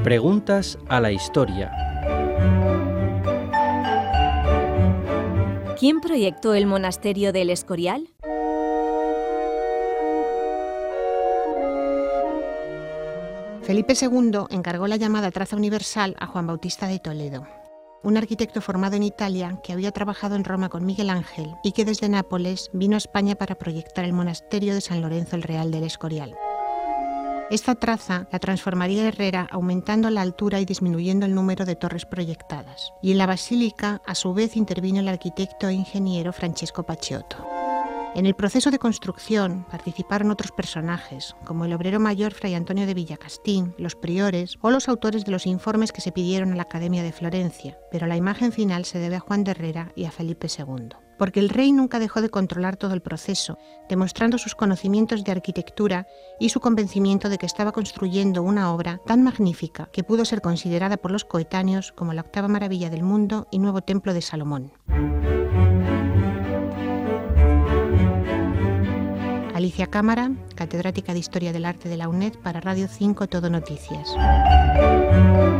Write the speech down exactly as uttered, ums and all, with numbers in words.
Preguntas a la historia. ¿Quién proyectó el monasterio del Escorial? Felipe segundo encargó la llamada traza universal a Juan Bautista de Toledo, un arquitecto formado en Italia que había trabajado en Roma con Miguel Ángel y que desde Nápoles vino a España para proyectar el monasterio de San Lorenzo el Real del Escorial. Esta traza la transformaría Herrera aumentando la altura y disminuyendo el número de torres proyectadas. Y en la basílica, a su vez, intervino el arquitecto e ingeniero Francesco Paciotto. En el proceso de construcción participaron otros personajes, como el obrero mayor Fray Antonio de Villacastín, los priores o los autores de los informes que se pidieron a la Academia de Florencia, pero la imagen final se debe a Juan de Herrera y a Felipe segundo. Porque el rey nunca dejó de controlar todo el proceso, demostrando sus conocimientos de arquitectura y su convencimiento de que estaba construyendo una obra tan magnífica que pudo ser considerada por los coetáneos como la octava maravilla del mundo y nuevo templo de Salomón. Alicia Cámara, catedrática de Historia del Arte de la UNED, para Radio cinco Todo Noticias.